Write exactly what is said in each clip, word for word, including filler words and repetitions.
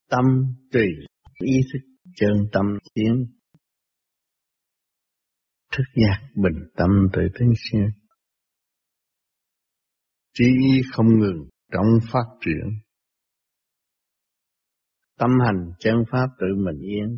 Tâm tùy ý thức chân tâm tiến, thức giác bình tâm tự tính siêu. Trí ý không ngừng trong phát triển, tâm hành chân pháp tự mình yên.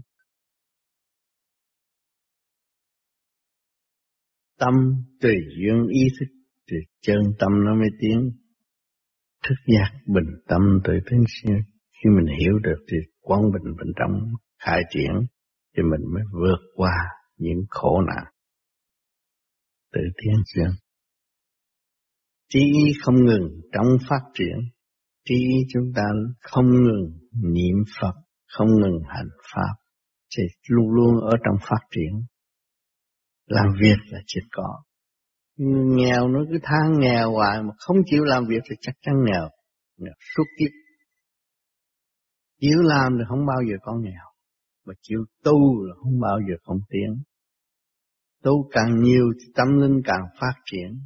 Tâm tùy duyên ý thức thì chân tâm nó mới tiến. Thức giác bình tâm tự tính siêu. Khi mình hiểu được thì quán bình bên trong khai triển thì mình mới vượt qua những khổ nạn tự tiến siêu. Trí ý không ngừng trong phát triển, trí ý chúng ta không ngừng niệm Phật, không ngừng hành Pháp, thì luôn luôn ở trong phát triển. Làm việc là chỉ có. Nghèo nó cứ than nghèo hoài mà không chịu làm việc thì chắc chắn nghèo, nghèo suốt kiếp. Chịu làm thì không bao giờ có nghèo, mà chịu tu là không bao giờ không tiến. Tu càng nhiều thì tâm linh càng phát triển.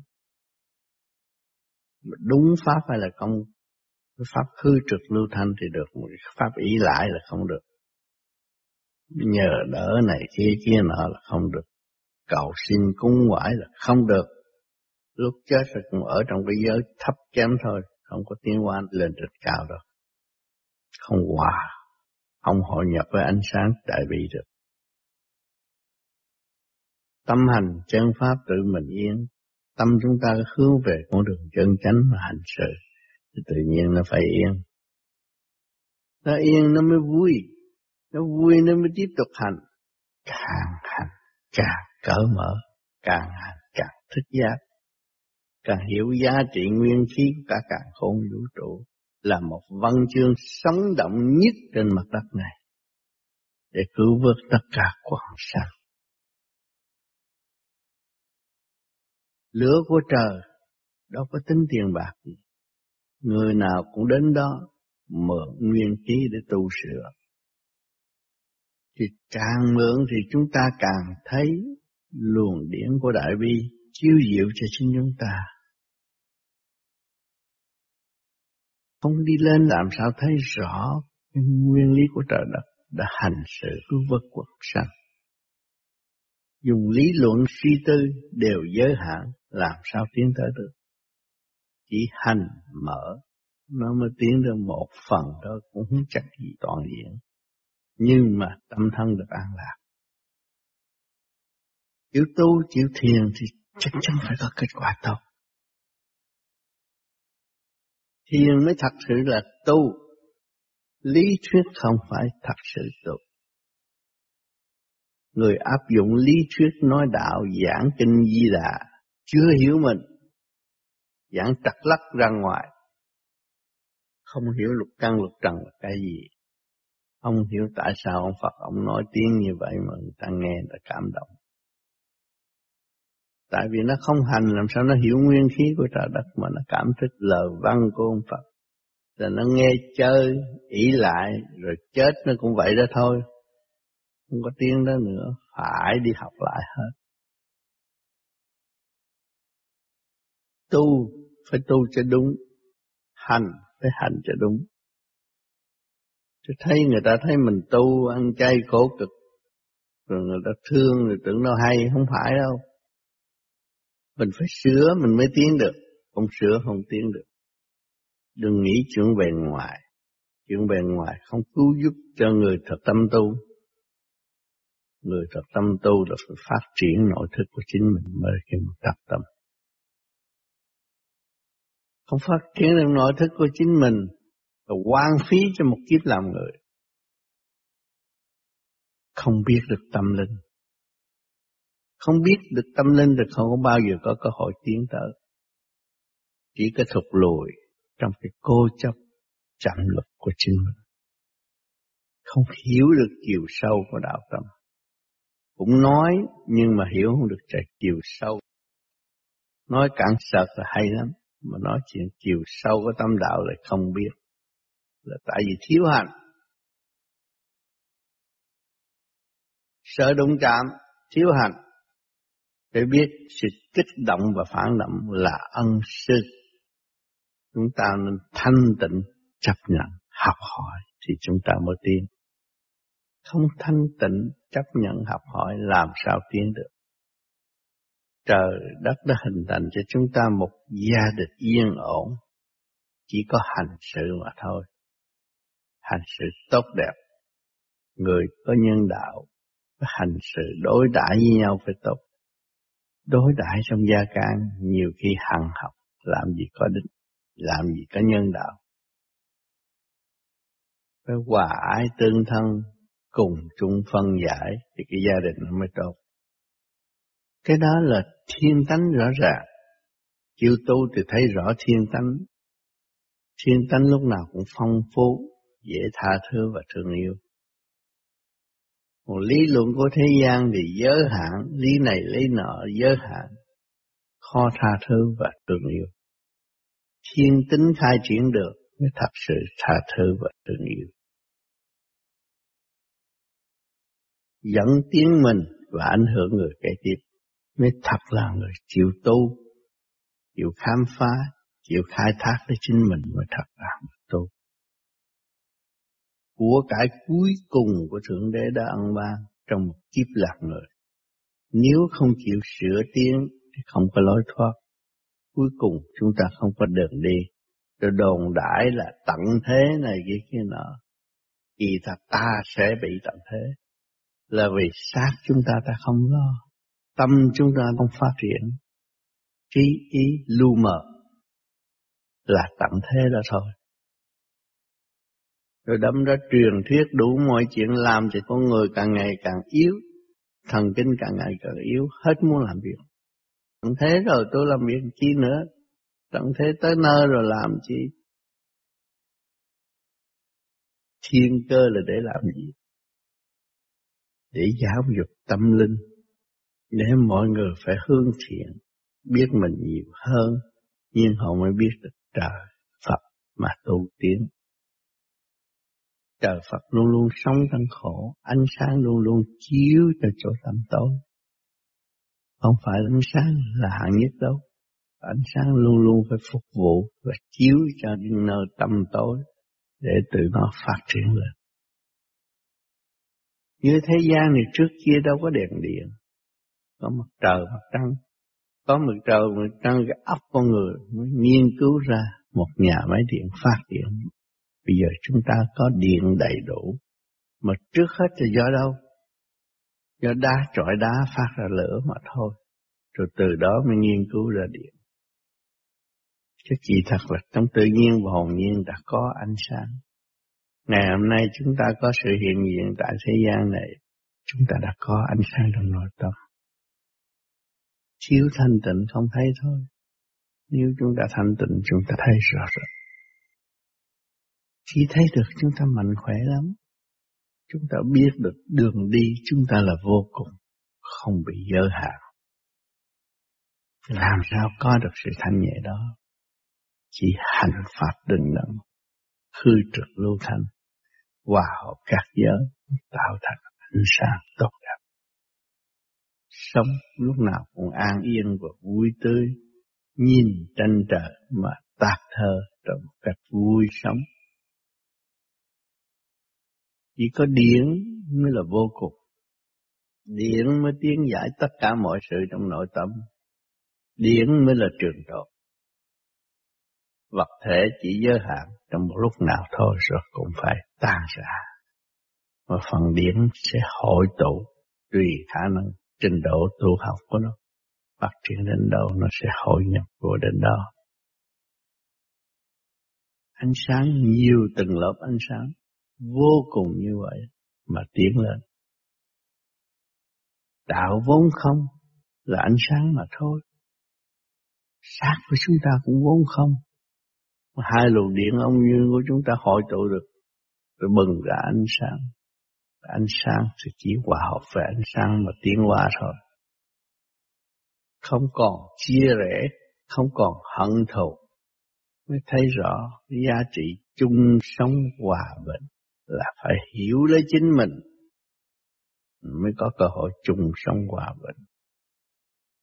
Mà đúng pháp hay là công, pháp hư trực lưu thanh thì được, pháp ý lại là không được. Nhờ đỡ này kia kia nọ là không được. Cầu xin cúng quải là không được. Lúc chết thì cũng ở trong cái giới thấp kém thôi, không có tiến hóa lên rất cao đâu. Không hòa, không hội nhập với ánh sáng đại bi được. Tâm hành chân pháp tự mình yên, tâm chúng ta hướng về con đường chân chánh mà hành sự, thì tự nhiên nó phải yên. Nó yên nó mới vui, nó vui nó mới tiếp tục hành. Càng hành càng cởi mở, càng hành càng thức giác, càng hiểu giá trị nguyên khí của cả càn khôn vũ trụ là một văn chương sống động nhất trên mặt đất này để cứu vớt tất cả quần sanh. Lửa của trời đâu có tính tiền bạc gì, người nào cũng đến đó mượn nguyên khí để tu sửa. Thì càng mượn thì chúng ta càng thấy luồng điển của đại bi chiếu diệu cho chính chúng ta. Không đi lên làm sao thấy rõ cái nguyên lý của trời đất đã hành sự cứu vớt quần sanh. Dùng lý luận suy tư đều giới hạn, làm sao tiến tới được. Chỉ hành mở nó mới tiến được một phần thôi, cũng không chắc gì toàn diện. Nhưng mà tâm thân được an lạc. Chịu tu, chịu thiền thì chắc chắn phải có kết quả tốt. Thiền mới thật sự là tu. Lý thuyết không phải thật sự tu. Người áp dụng lý thuyết nói đạo giảng kinh Di Đà chưa hiểu mình, giảng trật lắc ra ngoài, không hiểu lục căn lục trần là cái gì, không hiểu tại sao ông Phật ông nói tiếng như vậy mà người ta nghe là cảm động. Tại vì nó không hành làm sao nó hiểu nguyên khí của trời đất mà nó cảm thức lời văn của ông Phật. Rồi nó nghe chơi, ỷ lại, rồi chết nó cũng vậy đó thôi. Không có tiếng đó nữa, phải đi học lại hết. Tu, phải tu cho đúng. Hành, phải hành cho đúng. Chứ thấy người ta thấy mình tu, ăn chay khổ cực, rồi người ta thương, rồi tưởng nó hay, không phải đâu. Mình phải sửa, mình mới tiến được. Không sửa, không tiến được. Đừng nghĩ chuyện bề ngoài. Chuyện bề ngoài không cứu giúp cho người thật tâm tu. Người thật tâm tu là phải phát triển nội thức của chính mình mới khi mình tập tâm. Không phát triển được nội thức của chính mình là hoang phí cho một kiếp làm người. Không biết được tâm linh. Không biết được tâm linh thì không có bao giờ có cơ hội tiến tới. Chỉ có thụt lùi trong cái cố chấp chậm lực của chính mình. Không hiểu được chiều sâu của đạo tâm. Cũng nói nhưng mà hiểu không được chạy chiều sâu. Nói cạn sợt là hay lắm, mà nói chuyện chiều sâu của tâm đạo lại không biết. Là tại vì thiếu hành. Sợ đụng chạm, thiếu hành. Để biết sự kích động và phản động là ân sư. Chúng ta nên thanh tịnh chấp nhận, học hỏi thì chúng ta mới tiến. Không thanh tịnh chấp nhận học hỏi làm sao tiến được. Trời đất đã hình thành cho chúng ta một gia đình yên ổn, chỉ có hành sự mà thôi. Hành sự tốt đẹp, người có nhân đạo, hành sự đối đãi với nhau phải tốt. Đối đãi trong gia can nhiều khi hằng học, làm gì có định, làm gì có nhân đạo. Phải hòa ái tương thân, cùng chung phân giải thì cái gia đình nó mới tốt. Cái đó là thiên tánh rõ ràng. Chịu tu thì thấy rõ thiên tánh. Thiên tánh lúc nào cũng phong phú, dễ tha thứ và thương yêu. Một lý luận của thế gian thì giới hạn, lý này lý nọ giới hạn, khó tha thứ và thương yêu. Thiên tính khai triển được mới thật sự tha thứ và thương yêu. Dẫn tiến mình và ảnh hưởng người kế tiếp mới thật là người chịu tu, chịu khám phá, chịu khai thác với chính mình mới thật là người tu. Của cải cuối cùng của Thượng Đế đã ân ban trong một kiếp lạc người. Nếu không chịu sửa tiến thì không có lối thoát. Cuối cùng chúng ta không có đường đi. Rồi đồn đãi là tận thế này kia kia nọ. Kỳ thật ta sẽ bị tận thế. Là vì xác chúng ta ta không lo. Tâm chúng ta không phát triển. Trí ý lu mờ. Là tận thế đó thôi. Rồi đâm ra truyền thuyết đủ mọi chuyện làm cho con người càng ngày càng yếu. Thần kinh càng ngày càng yếu. Hết muốn làm việc. Tận thế rồi tôi làm việc chi nữa. Tận thế tới nơi rồi làm chi. Thiên cơ là để làm gì? Để giáo dục tâm linh. Để mọi người phải hướng thiện. Biết mình nhiều hơn. Nhưng họ mới biết được trời Phật mà tu tiến. Trời Phật luôn luôn sống trong khổ. Ánh sáng luôn luôn chiếu cho chỗ tăm tối. Không phải ánh sáng là hạng nhất đâu. Ánh sáng luôn luôn phải phục vụ và chiếu cho những nơi tăm tối để tự nó phát triển lên. Như thế gian này trước kia đâu có đèn điện, có mặt trời mặt trăng, có mặt trời mặt trăng cái óc con người mới nghiên cứu ra một nhà máy điện phát điện. Bây giờ chúng ta có điện đầy đủ, mà trước hết là do đâu? Do đá trọi đá phát ra lửa mà thôi, rồi từ đó mới nghiên cứu ra điện. Chứ chỉ thật là trong tự nhiên và hồn nhiên đã có ánh sáng. Ngày hôm nay chúng ta có sự hiện diện tại thế gian này, chúng ta đã có ánh sáng trong nội tâm. Chiếu thanh tịnh không thấy thôi. Nếu chúng ta thanh tịnh chúng ta thấy rõ ràng. Khi thấy được chúng ta mạnh khỏe lắm. Chúng ta biết được đường đi chúng ta là vô cùng, không bị giới hạn. Làm sao có được sự thanh nhẹ đó? Chỉ hành pháp định đẳng, khư trực lưu thanh, hòa hợp các giới, tạo thành ánh sáng tốt đẹp. Sống lúc nào cũng an yên và vui tươi, nhìn tranh trời mà tác thơ trong một cách vui sống. Chỉ có điển mới là vô cùng. Điển mới tiến giải tất cả mọi sự trong nội tâm. Điển mới là trường tồn. Vật thể chỉ giới hạn trong một lúc nào thôi rồi cũng phải tan rã. Và phần điển sẽ hội tụ tùy khả năng trình độ tu học của nó. Phát triển đến đâu nó sẽ hội nhập vô đến đó. Ánh sáng nhiều từng lớp ánh sáng vô cùng như vậy mà tiến lên. Đạo vốn không là ánh sáng mà thôi. Xác của chúng ta cũng vốn không. Hai luồng điện âm dương của chúng ta hội tụ được rồi bừng ra ánh sáng. Ánh sáng thì chỉ hòa hợp về ánh sáng mà tiến hóa thôi. Không còn chia rẽ, không còn hận thù. Mới thấy rõ giá trị chung sống hòa bình là phải hiểu lấy chính mình mới có cơ hội chung sống hòa bình.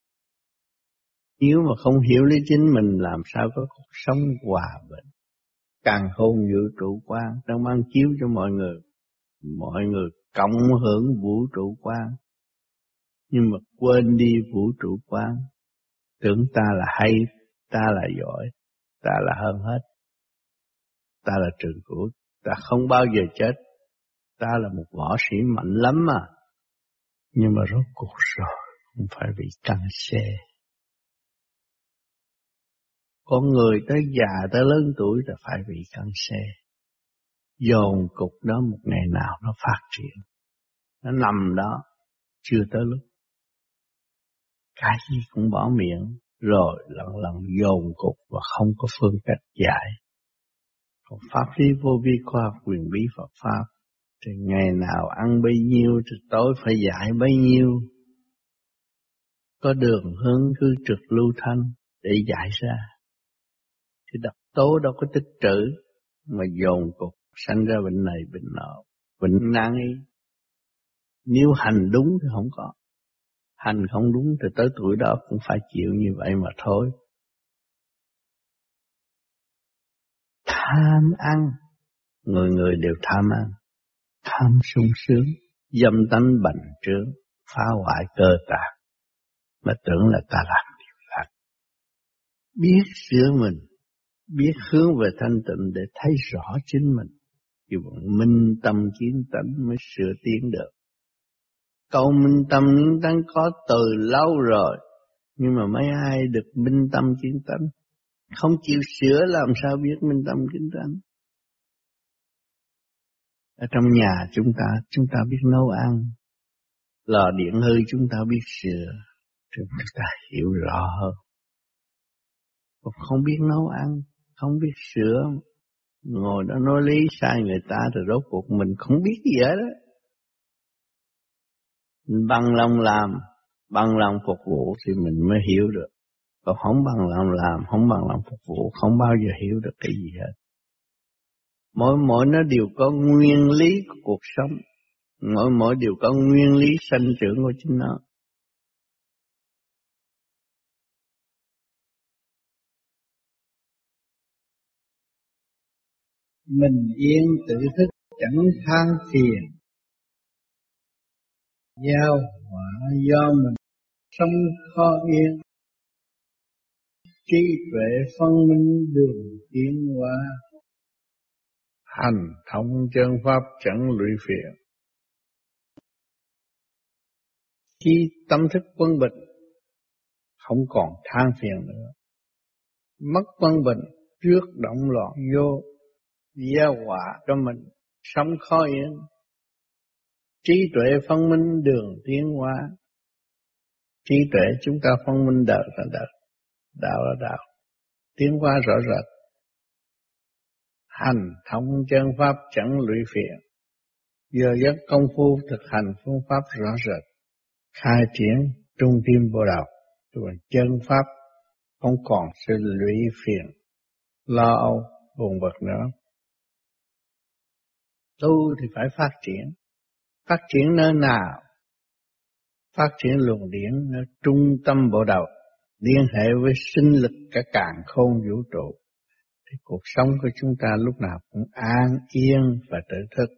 Nếu mà không hiểu lấy chính mình làm sao có cuộc sống hòa bình. Càn khôn vũ trụ quang đang mang chiếu cho mọi người, mọi người cộng hưởng vũ trụ quang, nhưng mà quên đi vũ trụ quang, tưởng ta là hay, ta là giỏi, ta là hơn hết, ta là trường cửu, ta không bao giờ chết, ta là một võ sĩ mạnh lắm mà, nhưng mà rốt cuộc rồi không phải bị căng xe. Con người tới già tới lớn tuổi là phải bị căng xe. Dồn cục đó một ngày nào nó phát triển, nó nằm đó chưa tới lúc, cái gì cũng bỏ miệng, rồi lần lần dồn cục và không có phương cách giải. Còn pháp lý vô vi khoa học quyền bí Phật pháp, thì ngày nào ăn bấy nhiêu thì tối phải giải bấy nhiêu. Có đường hướng cứ trực lưu thanh để giải ra. Thì độc tố đâu có tích trữ, mà dồn cục sanh ra bệnh này bệnh nọ, bệnh nan y. Nếu hành đúng thì không có, hành không đúng thì tới tuổi đó cũng phải chịu như vậy mà thôi. Tham ăn, người người đều tham ăn, tham sung sướng, dâm tánh bành trướng, phá hoại cơ tạng, mà tưởng là ta làm điều lạc. Biết sửa mình, biết hướng về thanh tịnh để thấy rõ chính mình, thì bọn minh tâm kiến tánh mới sửa tiến được. Câu minh tâm kiến tánh có từ lâu rồi, nhưng mà mấy ai được minh tâm kiến tánh, không chịu sửa làm sao biết minh tâm kiến tánh. Ở trong nhà chúng ta, chúng ta biết nấu ăn, lò điện hư chúng ta biết sửa, chúng ta hiểu rõ hơn. Còn không biết nấu ăn, không biết sửa, ngồi đó nói lý sai người ta rồi rốt cuộc mình không biết gì hết đó. Mình bằng lòng làm, bằng lòng phục vụ thì mình mới hiểu được. Còn không bằng lòng làm, không bằng lòng phục vụ, không bao giờ hiểu được cái gì hết. Mỗi mỗi nó đều có nguyên lý của cuộc sống, mỗi mỗi đều có nguyên lý sanh trưởng của chính nó. Mình yên tự thức chẳng than phiền, giao họa do mình sống khó yên, trí tuệ phân minh đường tiến hóa, hành thông chân pháp chẳng lụy phiền. Khi tâm thức quân bình, không còn than phiền nữa, mất quân bình, trước động loạn vô, gieo họa cho mình, sống khó yên. Trí tuệ phân minh đường tiến hóa. Trí tuệ chúng ta phân minh đạo là đạo, đạo là đạo, tiến hóa rõ rệt. Hành thông chân pháp chẳng lụy phiền. Giờ giấc công phu thực hành phương pháp rõ rệt, khai triển trung tim bộ đầu, rồi chân pháp không còn sự lụy phiền, lo âu, buồn bực nữa. Tu thì phải phát triển. Phát triển nơi nào? Phát triển luồng điển ở trung tâm bộ đầu, liên hệ với sinh lực cả càn khôn vũ trụ, thì cuộc sống của chúng ta lúc nào cũng an yên và tự thức.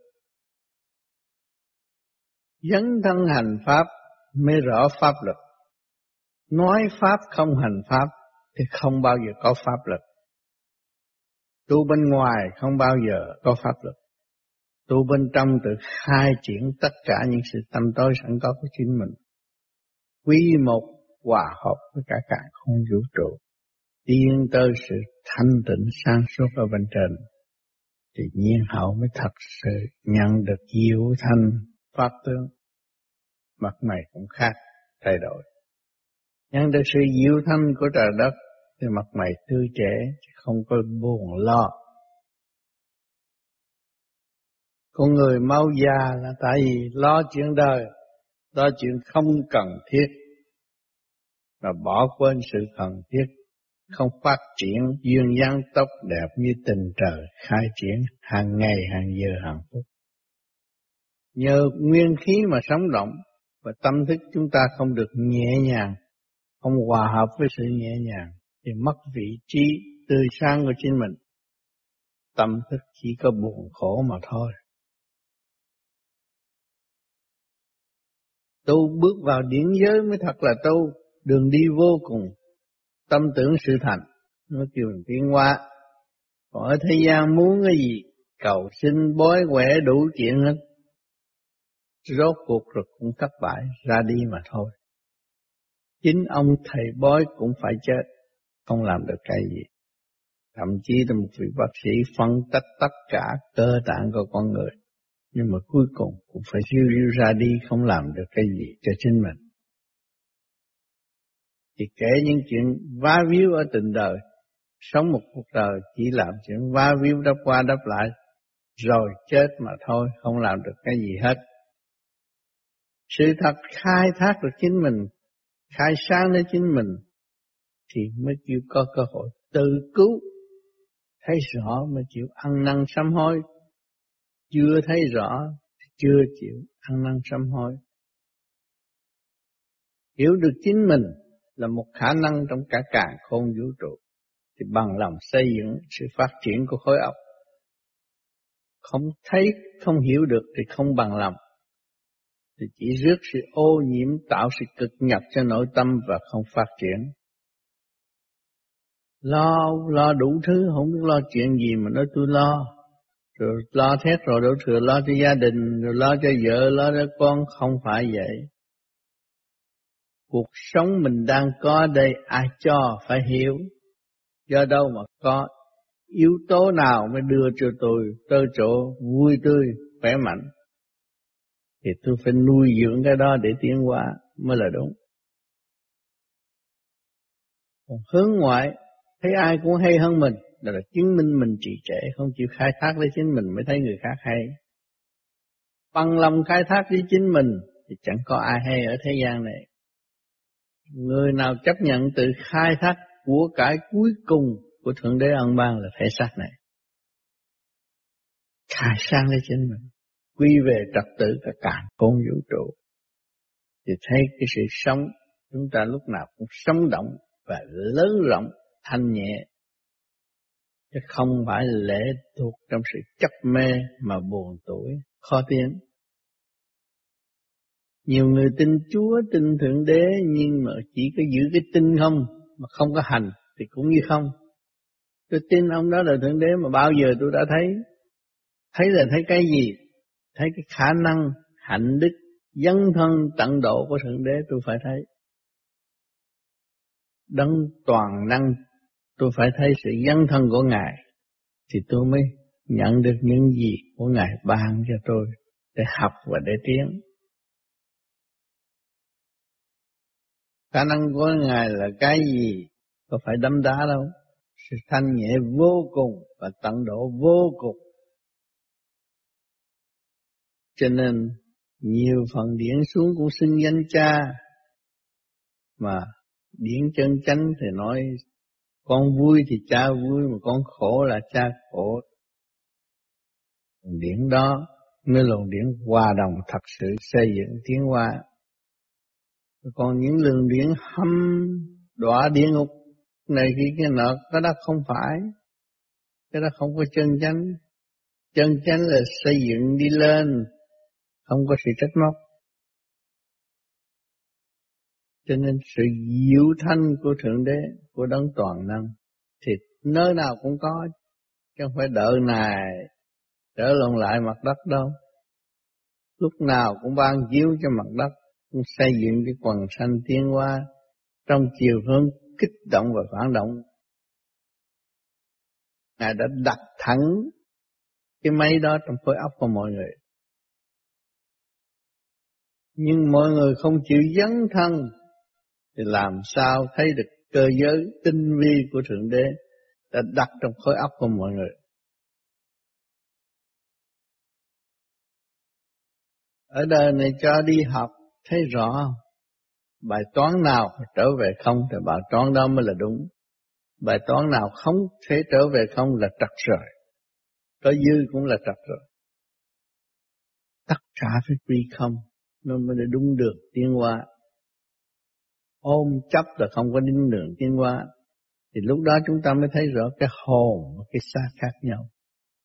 Dấn thân hành pháp mới rõ pháp lực. Nói pháp không hành pháp thì không bao giờ có pháp lực. Tu bên ngoài không bao giờ có pháp lực. Tu bên trong tự khai triển tất cả những sự tâm tối sẵn có của chính mình. Quy một hòa hợp với cả cả không vũ trụ, tiến tới sự thanh tịnh sáng suốt ở bên trên, thì nhiên hậu mới thật sự nhận được diệu thanh pháp tướng. Mặt mày cũng khác, thay đổi. Nhận được sự diệu thanh của trời đất thì mặt mày tươi trẻ, không có buồn lo. Con người mau già là tại vì lo chuyện đời, lo chuyện không cần thiết, và bỏ quên sự cần thiết, không phát triển duyên dáng tốt đẹp như tình trời khai triển hàng ngày, hàng giờ, hàng phút. Nhờ nguyên khí mà sống động, và tâm thức chúng ta không được nhẹ nhàng, không hòa hợp với sự nhẹ nhàng, thì mất vị trí tươi sáng của chính mình. tâm thức chỉ có buồn khổ mà thôi. Tu bước vào điển giới mới thật là tu, đường đi vô cùng, tâm tưởng sự thành, nó kêu mình tiến hóa. Còn ở thế gian muốn cái gì, cầu xin bói quẻ đủ chuyện hết, rốt cuộc rồi cũng thất bại, ra đi mà thôi. Chính ông thầy bói cũng phải chết, không làm được cái gì. Thậm chí là một vị bác sĩ phân tích tất cả cơ tạng của con người, nhưng mà cuối cùng cũng phải riu riu ra đi, không làm được cái gì cho chính mình. Thì kể những chuyện vá víu ở tình đời, sống một cuộc đời chỉ làm chuyện vá víu đắp qua đắp lại, rồi chết mà thôi, không làm được cái gì hết. Sự thật khai thác được chính mình, khai sáng đến chính mình, thì mới chịu có cơ hội tự cứu. Thấy rõ mới chịu ăn năn sám hối, chưa thấy rõ chưa chịu ăn năn sám hối. Hiểu được chính mình là một khả năng trong cả càn khôn vũ trụ, thì bằng lòng xây dựng sự phát triển của khối óc. Không thấy, không hiểu được thì không bằng lòng, thì chỉ rước sự ô nhiễm, tạo sự cực nhập cho nội tâm và không phát triển. Lo, lo đủ thứ, không biết lo chuyện gì mà nói tôi lo. Rồi lo thét rồi đổ thừa lo cho gia đình, rồi lo cho vợ, lo cho con, không phải vậy. Cuộc sống mình đang có đây ai cho phải hiểu, do đâu mà có, yếu tố nào mới đưa cho tôi tới chỗ vui tươi, khỏe mạnh. Thì tôi phải nuôi dưỡng cái đó để tiến hóa mới là đúng. Còn hướng ngoại, thấy ai cũng hay hơn mình, đó là chứng minh mình trì trệ, không chịu khai thác lấy chính mình mới thấy người khác hay. Bằng lòng khai thác với chính mình thì chẳng có ai hay ở thế gian này. Người nào chấp nhận tự khai thác của cải cuối cùng của Thượng Đế ân ban là thể xác này, khai sáng lấy chính mình, quy về trật tự cả càn khôn vũ trụ, thì thấy cái sự sống chúng ta lúc nào cũng sống động và lớn rộng, thanh nhẹ, chứ không phải lệ thuộc trong sự chấp mê mà buồn tuổi, khó tiến. Nhiều người tin Chúa, tin Thượng Đế, nhưng mà chỉ có giữ cái tin không, mà không có hành, thì cũng như không. Tôi tin ông đó là Thượng Đế mà bao giờ tôi đã thấy. Thấy là thấy cái gì? Thấy cái khả năng, hạnh đức, dấn thân tận độ của Thượng Đế tôi phải thấy. Đấng toàn năng tôi phải thấy sự dấn thân của Ngài, thì tôi mới nhận được những gì của Ngài ban cho tôi để học và để tiến. Khả năng của Ngài là cái gì? Có phải đấm đá đâu. Sự thanh nhẹ vô cùng và tận độ vô cùng. Cho nên nhiều phần điển xuống cũng xưng danh cha, mà điển chân chánh thì nói con vui thì cha vui, mà con khổ là cha khổ. Điển đó mới luồng điển hòa đồng thật sự xây dựng tiến hóa. Còn những luồng điển hâm đọa địa ngục này khi cái nọ, cái đó không phải, cái đó không có chân chánh. Chân chánh là xây dựng đi lên, không có sự trách móc. Cho nên sự diệu thanh của Thượng Đế, của Đấng toàn năng thì nơi nào cũng có, chứ không phải đợi này trở lộn lại mặt đất đâu. Lúc nào cũng ban chiếu cho mặt đất, cũng xây dựng cái quần sanh tiến hóa trong chiều hướng kích động và phản động. Ngài đã đặt thẳng cái máy đó trong khối óc của mọi người. Nhưng mọi người không chịu dấn thân thì làm sao thấy được cơ giới tinh vi của Thượng Đế đã đặt trong khối óc của mọi người. Ở đời này cho đi học thấy rõ, bài toán nào trở về không thì bài toán đó mới là đúng. Bài toán nào không thể trở về không là trật rồi. Có dư cũng là trật rồi. Tất cả phải quy không, nó mới là đúng đường tiến hóa. Ôm chấp là không có đúng đường tiến hóa. Thì lúc đó chúng ta mới thấy rõ cái hồn và cái xác khác nhau.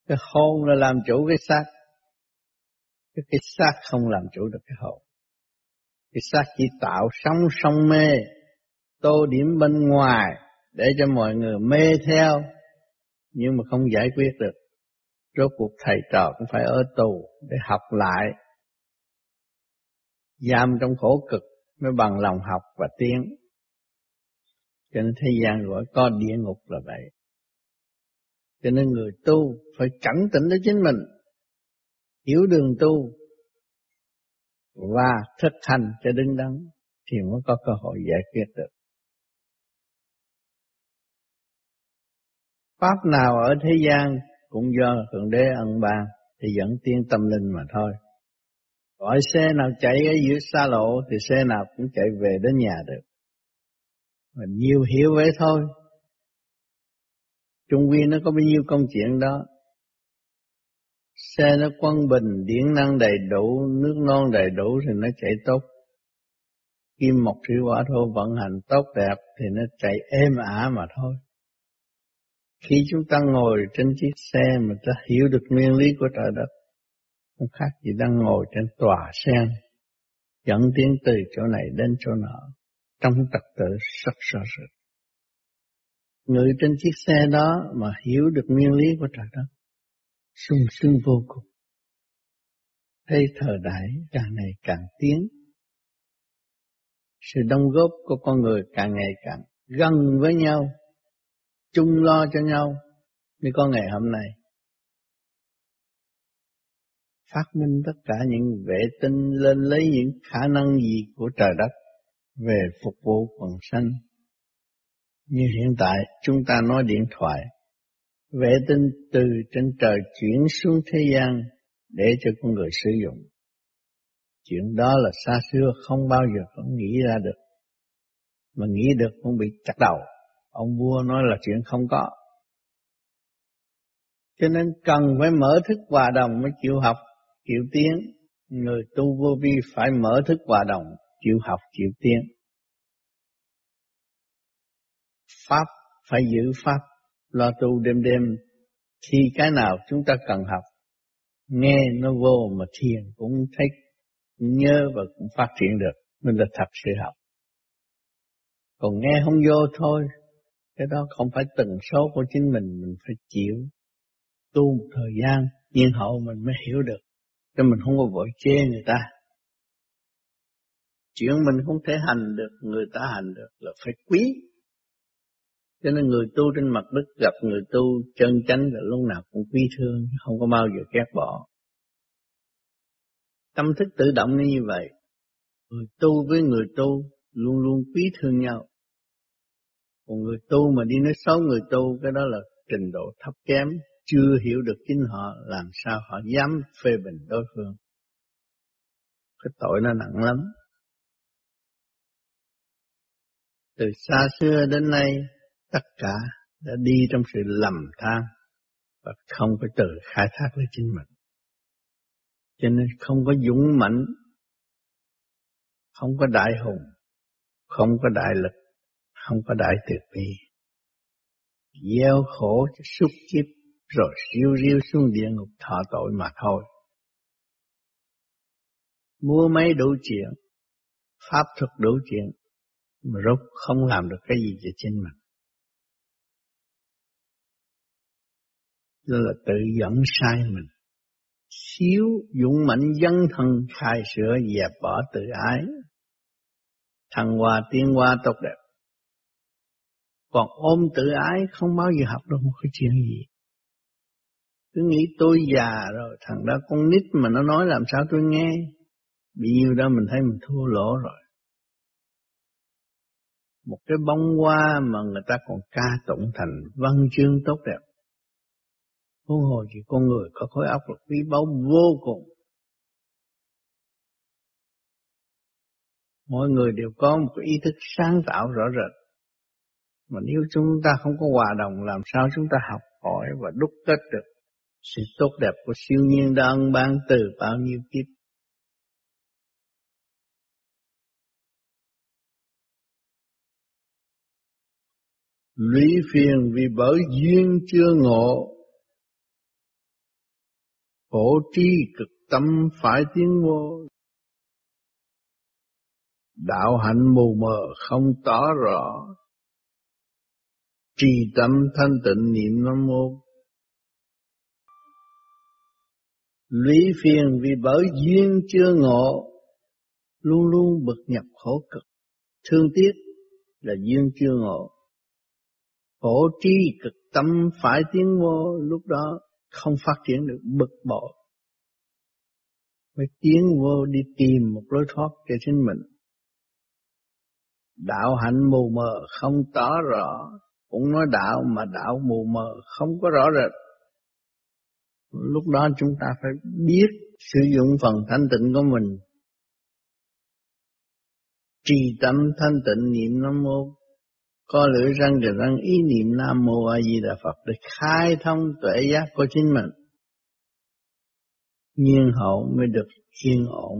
Cái hồn là làm chủ cái xác, cái, cái xác không làm chủ được cái hồn. Cái xác chỉ tạo sóng sông mê, tô điểm bên ngoài để cho mọi người mê theo, nhưng mà không giải quyết được. Rốt cuộc thầy trò cũng phải ở tù để học lại, giam trong khổ cực mới bằng lòng học và tiến. Cho nên thế gian gọi có địa ngục là vậy. Cho nên người tu phải cảnh tỉnh đến chính mình, hiểu đường tu và thực hành cho đứng đắn thì mới có cơ hội giải quyết được. Pháp nào ở thế gian cũng do Thượng Đế ân ban thì dẫn tiến tâm linh mà thôi. Gọi xe nào chạy ở giữa xa lộ thì xe nào cũng chạy về đến nhà được. Mình nhiều hiểu vậy thôi. Trung quy nó có bao nhiêu công chuyện đó. Xe nó quân bình, điện năng đầy đủ, nước non đầy đủ thì nó chạy tốt. Kim mộc thủy hỏa thổ vận hành tốt đẹp thì nó chạy êm ả mà thôi. Khi chúng ta ngồi trên chiếc xe mà ta hiểu được nguyên lý của trời đất, không khác gì đang ngồi trên tòa sen, dẫn tiến từ chỗ này đến chỗ nọ, trong trật tự rất rõ rệt. Người trên chiếc xe đó mà hiểu được nguyên lý của trời đất, sung sướng vô cùng. Thấy thời đại càng ngày càng tiến, sự đóng góp của con người càng ngày càng gần với nhau, chung lo cho nhau, mới có ngày hôm nay. Phát minh tất cả những vệ tinh lên lấy những khả năng gì của trời đất về phục vụ quần sanh. Như hiện tại chúng ta nói điện thoại, vệ tinh từ trên trời chuyển xuống thế gian để cho con người sử dụng. Chuyện đó là xa xưa không bao giờ có nghĩ ra được. Mà nghĩ được cũng bị chặt đầu. Ông vua nói là chuyện không có. Cho nên cần phải mở thức hòa đồng mới chịu học, chịu tiến. Người tu vô vi phải mở thức hòa đồng, chịu học, chịu tiến. Pháp phải giữ pháp, lo tu đêm đêm. Khi cái nào chúng ta cần học, nghe nó vô mà thiền cũng thấy nhớ và cũng phát triển được, nên là thật sự học. Còn nghe không vô thôi, cái đó không phải tần số của chính mình, mình phải chịu tu một thời gian, nhiên hậu mình mới hiểu được, cho mình không có vội chê người ta. Chuyện mình không thể hành được, người ta hành được là phải quý. Cho nên người tu trên mặt đất gặp người tu chân chánh là lúc nào cũng quý thương, không có bao giờ ghét bỏ. Tâm thức tự động như vậy, người tu với người tu luôn luôn quý thương nhau. Còn người tu mà đi nói xấu người tu, cái đó là trình độ thấp kém, chưa hiểu được chính họ, làm sao họ dám phê bình đối phương. Cái tội nó nặng lắm. Từ xa xưa đến nay, tất cả đã đi trong sự lầm than và không có tự khai thác lấy chính mình. Cho nên không có dũng mãnh, không có đại hùng, không có đại lực, không có đại từ bi. Gieo khổ cho súc kiếp rồi siêu riêu xuống địa ngục thọ tội mà thôi. Mua mấy đủ chuyện, pháp thuật đủ chuyện, mà rốt không làm được cái gì cho chính mình. Đó là tự dẫn sai mình. Xíu dũng mạnh dấn thân khai sửa dẹp bỏ tự ái, thăng hoa tiến hoa tốt đẹp. Còn ôm tự ái không bao giờ học được một cái chuyện gì. Cứ nghĩ tôi già rồi, thằng đó con nít mà nó nói làm sao tôi nghe. Bị nhiêu đó mình thấy mình thua lỗ rồi. Một cái bông hoa mà người ta còn ca tụng thành văn chương tốt đẹp. Huống hồ chỉ con người có khối óc là quý báu vô cùng. Mỗi người đều có một cái ý thức sáng tạo rõ rệt. Mà nếu chúng ta không có hòa đồng, làm sao chúng ta học hỏi và đúc kết được sự tốt đẹp của siêu nhiên đã ân ban từ bao nhiêu kiếp. Lũy phiền vì bởi duyên chưa ngộ, Phổ tri cực tâm phải tiến vô. Đạo hạnh mù mờ không tỏ rõ. Trì tâm thanh tịnh niệm Nam Mô. Lũy phiền vì bởi duyên chưa ngộ, luôn luôn bực nhập khổ cực. Thương tiếc là duyên chưa ngộ. Phổ tri cực tâm phải tiến vô, lúc đó không phát triển được, bực bội. Phải tiến vô đi tìm một lối thoát cho chính mình. Đạo hạnh mù mờ không tỏ rõ, cũng nói đạo mà đạo mù mờ không có rõ rệt. Lúc đó chúng ta phải biết sử dụng phần thanh tịnh của mình. Trì tâm thanh tịnh niệm Nam Mô. Có lưỡi răng thì răng ý niệm Nam Mô A Di Đà Phật để khai thông tuệ giác của chính mình. Nhiên hậu mới được yên ổn.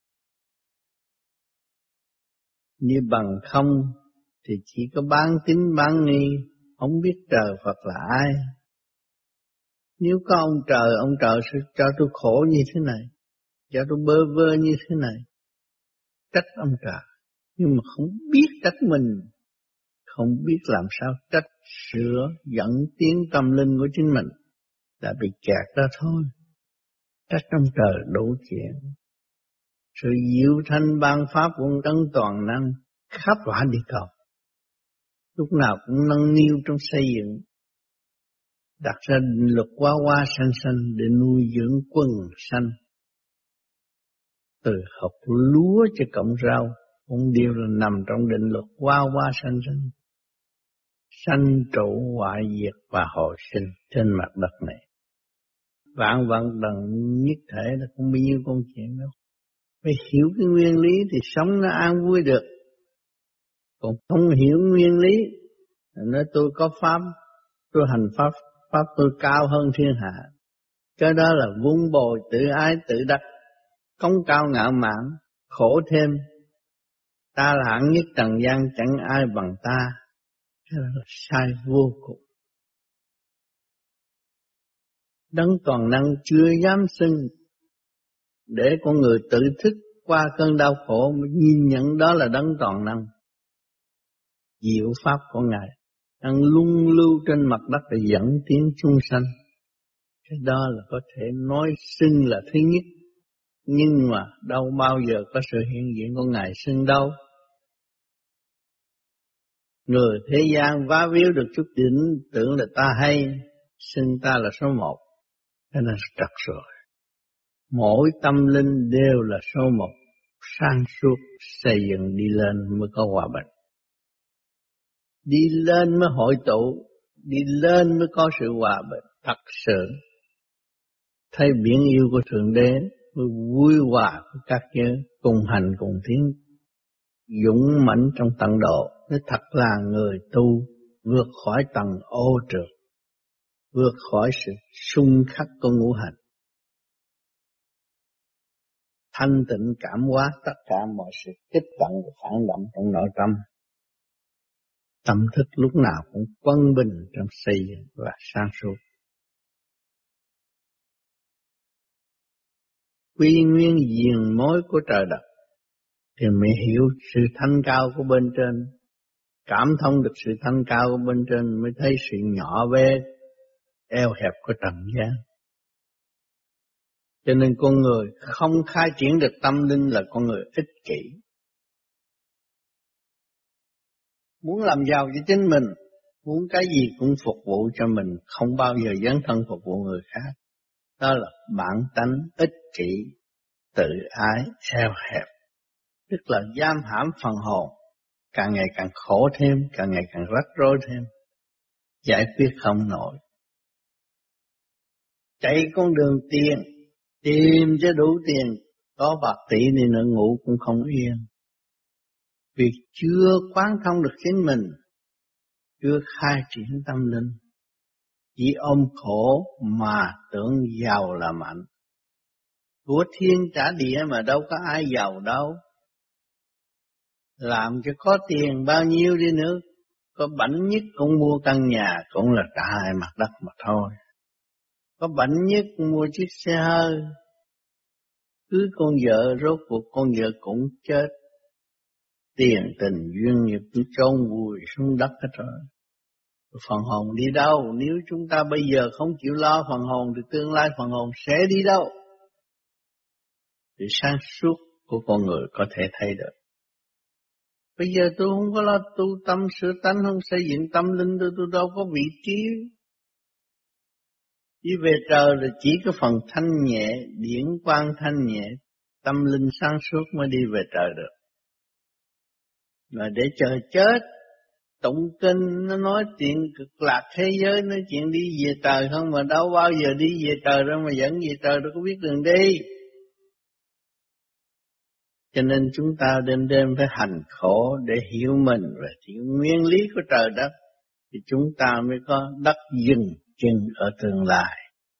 Như bằng không thì chỉ có bán tín bán nghi, không biết trời Phật là ai. Nếu có ông trời, ông trời sẽ cho tôi khổ như thế này, cho tôi bơ vơ như thế này. Trách ông trời, nhưng mà không biết trách mình, không biết làm sao trách, sửa, dẫn tiến tâm linh của chính mình, đã bị kẹt ra thôi. Trách ông trời đủ chuyện. Sự diệu thanh ban pháp quân tấn toàn năng khắp cả địa cầu, lúc nào cũng nâng niu trong xây dựng, đặt ra định luật quá quá sanh sanh để nuôi dưỡng quần sanh. Từ học lúa cho cọng rau cũng đều là nằm trong định luật quá quá sanh sanh, sanh trụ hoại diệt và hồi sinh trên mặt đất này. Vạn vận đấng nhất thể là không bao nhiêu công chuyện đâu. Phải hiểu cái nguyên lý thì sống nó an vui được. Còn không hiểu nguyên lý, nói tôi có pháp, tôi hành pháp, pháp tôi cao hơn thiên hạ. Cái đó là vun bồi tự ái tự đắc, cống cao ngạo mạn, khổ thêm. Ta là hạng nhất trần gian, chẳng ai bằng ta. Cái đó là sai vô cùng. Đấng toàn năng chưa dám xưng, để con người tự thức qua cơn đau khổ mới nhìn nhận đó là đấng toàn năng. Diệu pháp của Ngài đang lung lưu trên mặt đất để dẫn tiến chúng sanh. Cái đó là có thể nói xưng là thứ nhất, nhưng mà đâu bao giờ có sự hiện diện của Ngài xưng đâu. Người thế gian vá víu được chút đỉnh tưởng là ta hay, xưng ta là số một. Thế là trật rồi. Mỗi tâm linh đều là số một, sáng suốt, xây dựng đi lên mới có hòa bình. Đi lên mới hội tụ, đi lên mới có sự hòa bình thật sự. Thấy biển yêu của Thượng Đế mới vui hòa với các giới, cùng hành cùng tiến, dũng mãnh trong tận độ. Nó thật là người tu vượt khỏi tầng ô trượt, vượt khỏi sự xung khắc của ngũ hành. Thanh tịnh cảm hóa tất cả mọi sự kích động và phản động trong nội tâm. Tâm thức lúc nào cũng quân bình trong xây dựng và sáng suốt. Quy nguyên diền mối của trời đất thì mới hiểu sự thanh cao của bên trên, cảm thông được sự thanh cao của bên trên, mới thấy sự nhỏ bé eo hẹp của trần gian. Cho nên con người không khai triển được tâm linh là con người ích kỷ. Muốn làm giàu cho chính mình, muốn cái gì cũng phục vụ cho mình, không bao giờ dấn thân phục vụ người khác. Đó là bản tánh ích kỷ, tự ái, eo hẹp. Tức là giam hãm phần hồn, càng ngày càng khổ thêm, càng ngày càng rắc rối thêm, giải quyết không nổi. Chạy con đường tiền, tìm cho đủ tiền, có bạc tỷ thì nữa ngủ cũng không yên. Vì chưa quán thông được chính mình, chưa khai triển tâm linh, chỉ ôm khổ mà tưởng giàu là mạnh. Của thiên trả địa mà đâu có ai giàu đâu. Làm cho có tiền bao nhiêu đi nữa, có bảnh nhất cũng mua căn nhà, cũng là trả hai mặt đất mà thôi. có bệnh nhất mua chiếc xe hơi, cưới con vợ rốt cuộc con vợ cũng chết. Tiền tình duyên nghiệp cũng chôn vùi xuống đất hết rồi. Phần hồn đi đâu? Nếu chúng ta bây giờ không chịu lo phần hồn thì tương lai phần hồn sẽ đi đâu? Thì sáng suốt của con người có thể thấy được. Bây giờ tôi không có lo tu tâm sửa tánh, không xây dựng tâm linh, tôi tôi đâu có vị trí. Chỉ về trời là chỉ có phần thanh nhẹ, điển quang thanh nhẹ, tâm linh sáng suốt mới đi về trời được. Mà để chờ chết, tụng kinh nó nói chuyện cực lạc thế giới, nói chuyện đi về trời không, mà đâu bao giờ đi về trời đâu mà dẫn về trời, đâu có biết đường đi. Cho nên chúng ta đêm đêm phải hành khổ để hiểu mình và hiểu nguyên lý của trời đất, thì chúng ta mới có đất dừng chân ở tương lai.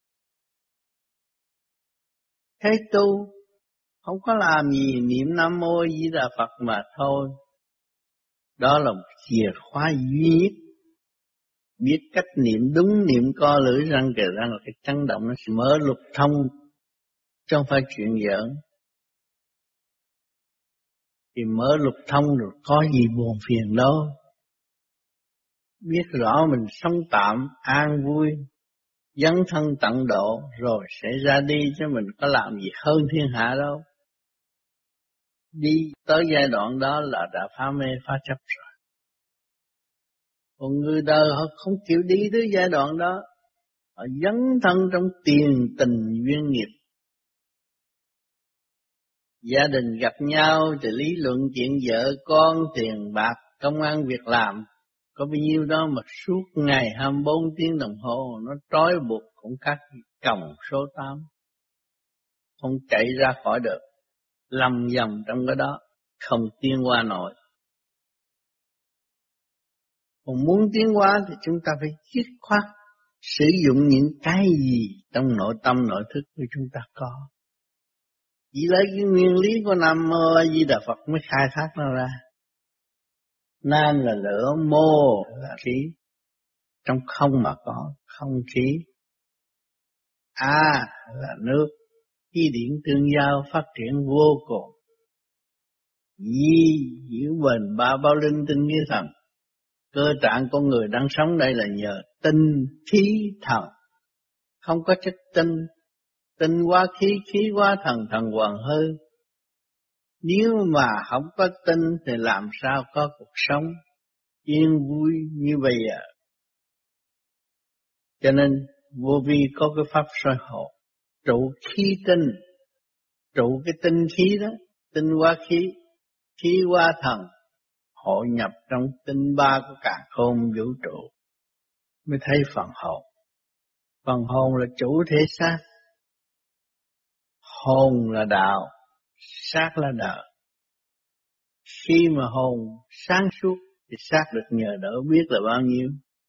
Thế tu không có làm gì, niệm Nam Mô Di Đà Phật mà thôi. Đó là một chìa khóa duy nhất. Biết cách niệm đúng, niệm co lưỡi răng kề răng là cái chấn động nó sẽ mở lục thông, chứ không phải chuyện giỡn. Thì mở lục thông rồi có gì buồn phiền đâu. Biết rõ mình sống tạm, an vui, dấn thân tận độ rồi sẽ ra đi, chứ mình có làm gì hơn thiên hạ đâu. Đi tới giai đoạn đó là đã phá mê phá chấp rồi. Còn người đời họ không chịu đi tới giai đoạn đó, họ dấn thân trong tiền tình duyên nghiệp. Gia đình gặp nhau thì lý luận chuyện vợ con, tiền bạc, công ăn việc làm, có bao nhiêu đó mà suốt ngày hai mươi bốn tiếng đồng hồ nó trói buộc cũng các còng số tám, không chạy ra khỏi được, lầm dầm trong cái đó, không tiến qua nổi. Còn muốn tiến hóa thì chúng ta phải dứt khoát sử dụng những cái gì trong nội tâm nội thức của chúng ta có. Chỉ lấy cái nguyên lý của Nam Mô A Di Đà Phật mới khai thác nó ra. Nam là lửa, mô là khí, trong không mà có không khí. A là nước, khí điển tương giao phát triển vô cùng. Di giữ bền ba bao linh tinh nghĩa thần. Cơ trạng con người đang sống đây là nhờ tinh khí thần. Không có chất tinh, tinh hóa khí, khí hóa thần, thần hoàn hư. Nếu mà không có tinh thì làm sao có cuộc sống yên vui như bây giờ. Cho nên vô vi có cái pháp soi hồn, trụ khí tinh, trụ cái tinh khí đó, tinh hóa khí, khí hóa thần, hội nhập trong tinh ba của cả khôn vũ trụ, mới thấy phần hồn. Phần hồn là chủ thể xác, hồn là đạo, xác là đạo. Khi mà hồn sáng suốt thì xác được nhờ đỡ biết là bao nhiêu.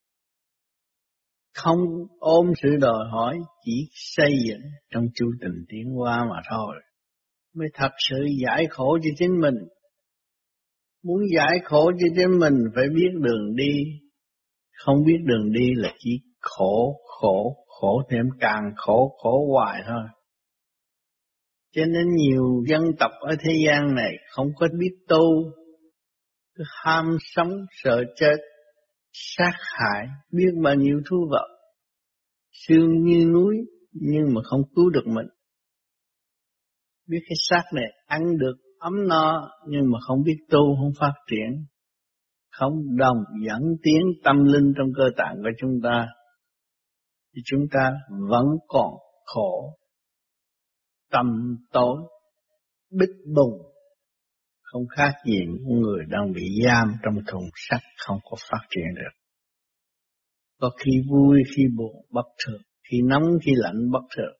Không ôm sự đòi hỏi, chỉ xây dựng trong chu trình tiến hóa mà thôi, mới thật sự giải khổ cho chính mình. Muốn giải khổ cho chính mình phải biết đường đi, không biết đường đi là chỉ khổ, khổ, khổ thêm càng khổ, khổ hoài thôi. Cho nên nhiều dân tộc ở thế gian này không có biết tu, cứ ham sống sợ chết, sát hại biết bao nhiêu thú vật, xương như núi nhưng mà không cứu được mình. Biết cái xác này ăn được ấm no nhưng mà không biết tu, không phát triển, không đồng dẫn tiến tâm linh trong cơ tạng của chúng ta, thì chúng ta vẫn còn khổ, tâm tối, bích bùng, không khác gì những người đang bị giam trong thùng sắt không có phát triển được. Có khi vui, khi buồn bất thường, khi nóng, khi lạnh bất thường.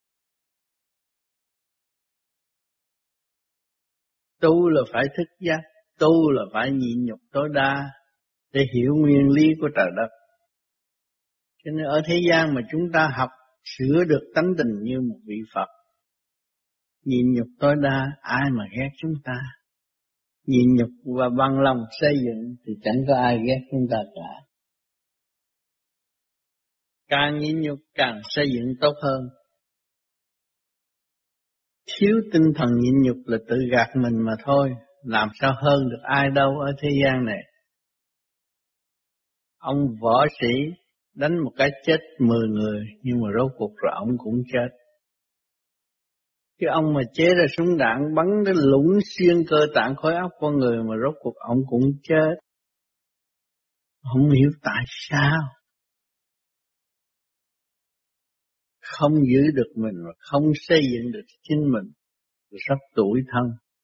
Tu là phải thức giác, tu là phải nhịn nhục tối đa để hiểu nguyên lý của trời đất. Cho nên ở thế gian mà chúng ta học sửa được tánh tình như một vị Phật, nhịn nhục tối đa, ai mà ghét chúng ta. Nhịn nhục và bằng lòng xây dựng thì chẳng có ai ghét chúng ta cả. Càng nhịn nhục càng xây dựng tốt hơn. Thiếu tinh thần nhịn nhục là tự gạt mình mà thôi, làm sao hơn được ai đâu ở thế gian này. Ông võ sĩ đánh một cái chết mười người, nhưng mà rốt cuộc rồi ông cũng chết. Chứ ông mà chế ra súng đạn bắn đến lũng xuyên cơ tạng khối óc con người mà rốt cuộc ông cũng chết. Không hiểu tại sao. Không giữ được mình và không xây dựng được chính mình, rất tủi thân.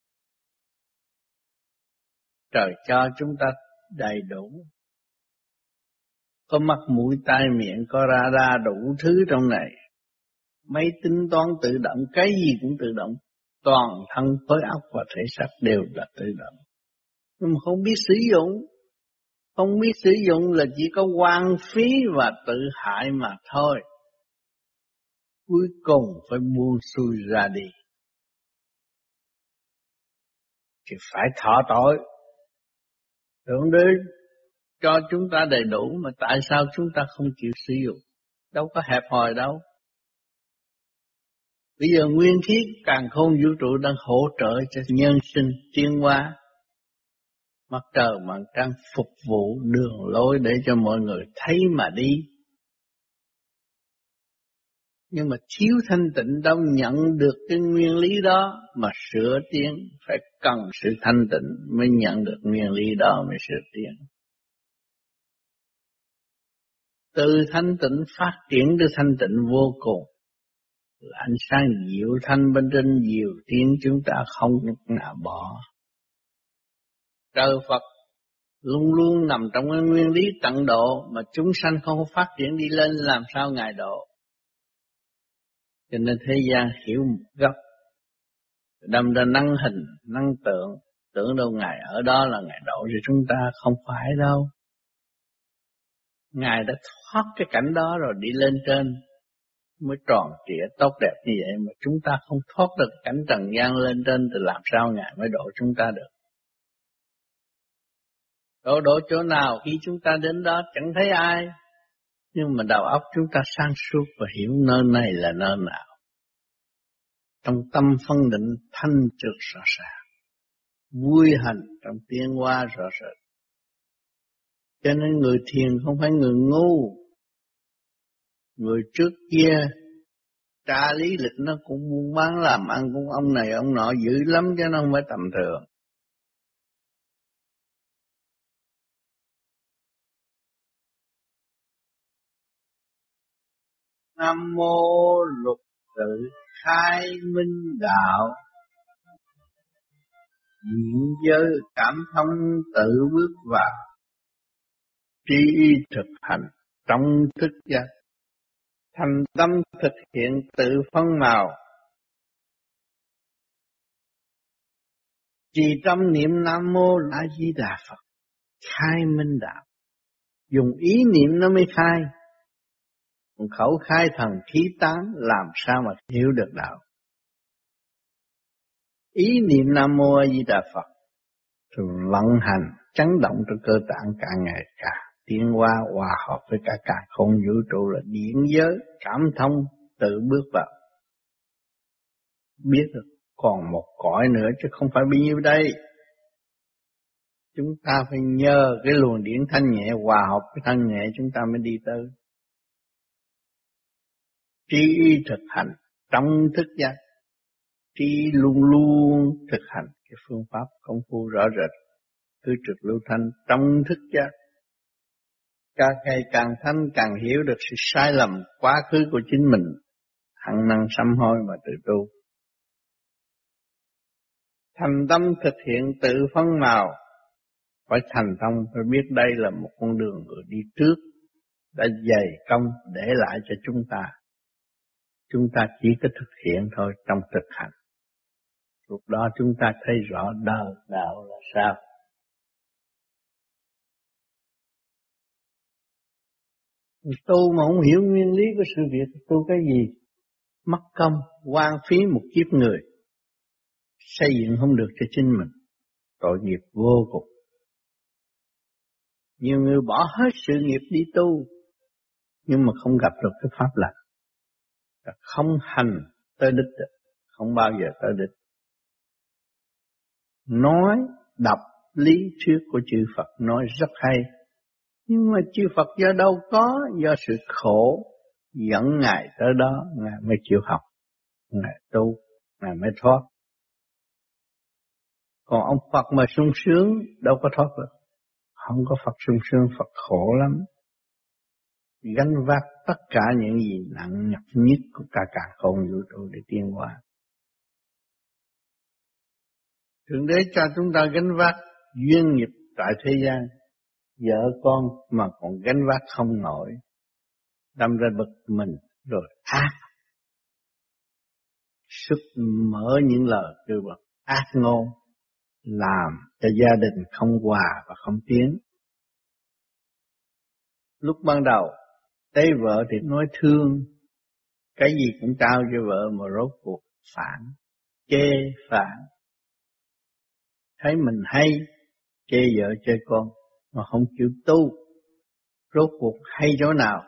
Trời cho chúng ta đầy đủ. Có mắt mũi tai miệng, có radar đủ thứ trong này. Máy tính toán tự động, cái gì cũng tự động. Toàn thân khối óc và thể xác đều là tự động. Nhưng mà không biết sử dụng. Không biết sử dụng là chỉ có hoang phí và tự hại mà thôi. Cuối cùng phải buông xuôi ra đi. Thì phải thọ tội. Thượng đế cho chúng ta đầy đủ mà tại sao chúng ta không chịu sử dụng? Đâu có hẹp hòi đâu. Bây giờ nguyên khí càn khôn vũ trụ đang hỗ trợ cho nhân sinh tiến hóa. Mặt trời mặt trăng phục vụ đường lối để cho mọi người thấy mà đi. Nhưng mà thiếu thanh tịnh đâu nhận được cái nguyên lý đó mà sửa tiến. Phải cần sự thanh tịnh mới nhận được nguyên lý đó mới sửa tiến. Từ thanh tịnh phát triển đến thanh tịnh vô cùng. Là ánh sáng diệu thanh bên trên diệu tiến chúng ta không lúc nào bỏ. Trời Phật luôn luôn nằm trong cái nguyên lý tận độ mà chúng sanh không phát triển đi lên làm sao Ngài độ. Cho nên thế gian hiểu một góc, đâm ra năng hình, năng tượng, tưởng đâu Ngài ở đó là Ngài độ cho chúng ta, không phải đâu. Ngài đã thoát cái cảnh đó rồi đi lên trên mới tròn trịa tốt đẹp như vậy, mà chúng ta không thoát được cảnh trần gian lên trên thì làm sao Ngài mới độ chúng ta được. Độ độ chỗ nào khi chúng ta đến đó chẳng thấy ai, nhưng mà đầu óc chúng ta sáng suốt và hiểu nơi này là nơi nào. Trong tâm phân định thanh trực rõ ràng, vui hành trong tiến hóa rõ rệt. Cho nên người thiền không phải người ngu. Người trước kia tra lý lịch nó cũng buôn bán làm ăn cũng ông này ông nọ dữ lắm chứ nó không phải tầm thường. Nam mô luật tự khai minh đạo, nhịn giới cảm thông tự bước vào, trí ý thực hành trong thức giác, thành tâm thực hiện tự phân màu, trì tâm niệm Nam mô A Di Đà Phật, khai minh đạo, dùng ý niệm nó mới khai. Còn khẩu khai thần khí tán làm sao mà hiểu được đạo. Ý niệm Nam Mô A Di Đà Phật rồi vận hành chấn động trong cơ tạng càng ngày càng tiến hóa hòa hợp với cả cả không vũ trụ là điển giới cảm thông tự bước vào. Biết được còn một cõi nữa chứ không phải bao nhiêu đây. Chúng ta phải nhờ cái luồng điển thanh nhẹ hòa hợp với thanh nhẹ chúng ta mới đi tới. Trí ý thực hành trong thức giác, trí luôn luôn thực hành cái phương pháp công phu rõ rệt, cứ trực lưu thanh trong thức giác. Càng ngày càng thanh càng hiểu được sự sai lầm quá khứ của chính mình, hằng năng sám hối mà tự tu. Thành tâm thực hiện tự phân màu, phải thành tâm phải biết đây là một con đường người đi trước đã dày công để lại cho chúng ta. Chúng ta chỉ có thực hiện thôi trong thực hành. Lúc đó chúng ta thấy rõ đời đạo là sao. Tu mà không hiểu nguyên lý của sự việc, tu cái gì? Mất công, hoang phí một kiếp người. Xây dựng không được cho chính mình. Tội nghiệp vô cùng. Nhiều người bỏ hết sự nghiệp đi tu. nhưng mà không gặp được cái pháp lành, không hành tới đích được, không bao giờ tới đích. Nói đọc lý thuyết của chư Phật nói rất hay, nhưng mà chư Phật do đâu có, do sự khổ dẫn Ngài tới đó, Ngài mới chịu học, Ngài tu, Ngài mới thoát. Còn ông Phật mà sung sướng đâu có thoát được. Không có Phật sung sướng, Phật khổ lắm. Gánh vác tất cả những gì nặng nhọc nhất của cả cả không vũ trụ để tiến hóa. Thượng Đế cho chúng ta gánh vác duyên nghiệp tại thế gian, vợ con mà còn gánh vác không nổi, đâm ra bực mình rồi ác, sức mở những lời kêu bằng ác ngôn, làm cho gia đình không hòa và không tiến. Lúc ban đầu thấy vợ thì nói thương, cái gì cũng trao cho vợ, mà rốt cuộc phản, chê phản, thấy mình hay, chê vợ chê con, mà không chịu tu, rốt cuộc hay chỗ nào?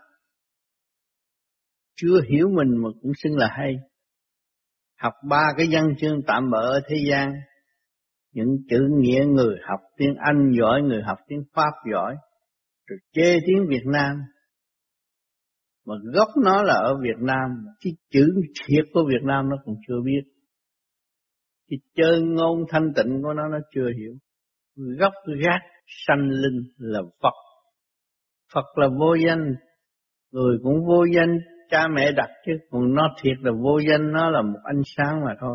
Chưa hiểu mình mà cũng xưng là hay. Học ba cái văn chương tạm bợ ở thế gian, những chữ nghĩa người học tiếng Anh giỏi, người học tiếng Pháp giỏi, rồi chê tiếng Việt Nam, mà gốc nó là ở Việt Nam, cái chữ thiệt của Việt Nam nó cũng chưa biết, cái chơi ngôn thanh tịnh của nó nó chưa hiểu. Gốc gác sanh linh là Phật, Phật là vô danh, người cũng vô danh, cha mẹ đặt chứ, còn nó thiệt là vô danh, nó là một ánh sáng mà thôi.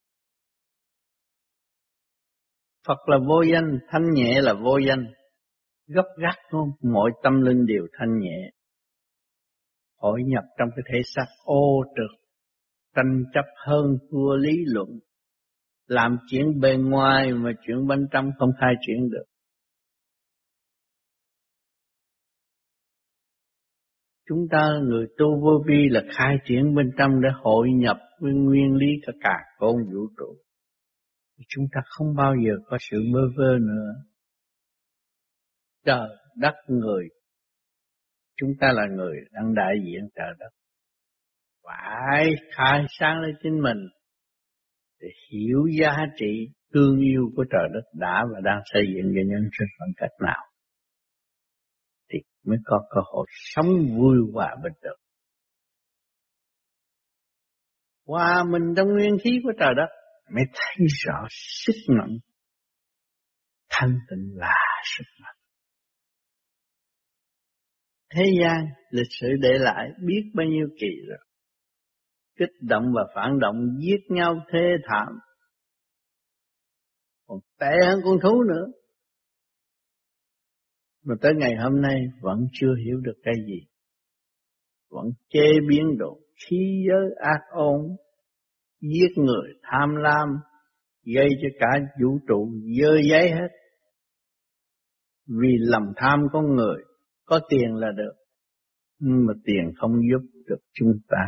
Phật là vô danh, thanh nhẹ là vô danh, gốc gác không, mọi tâm linh đều thanh nhẹ. Hội nhập trong cái thể xác ô trực, tranh chấp hơn thua lý luận, làm chuyện bề ngoài mà chuyện bên trong không khai triển được. Chúng ta người tu vô vi là khai triển bên trong để hội nhập với nguyên lý cả cả con vũ trụ. Chúng ta không bao giờ có sự bơ vơ nữa. Trời đất người, chúng ta là người đang đại diện trời đất, phải khai sáng lên chính mình để hiểu giá trị thương yêu của trời đất đã và đang xây dựng cho nhân sinh bằng cách nào, thì mới có cơ hội sống vui hòa bình được. Hòa mình trong nguyên khí của trời đất mới thấy rõ sức mạnh thanh tịnh là sức mạnh. Thế gian lịch sử để lại biết bao nhiêu kỳ rồi, kích động và phản động giết nhau thê thảm, còn tệ hơn con thú nữa. Mà tới ngày hôm nay vẫn chưa hiểu được cái gì, vẫn chê biến độ khí giới ác ôn, giết người tham lam, gây cho cả vũ trụ dơ giấy hết. Vì lầm tham con người, có tiền là được, nhưng mà tiền không giúp được chúng ta.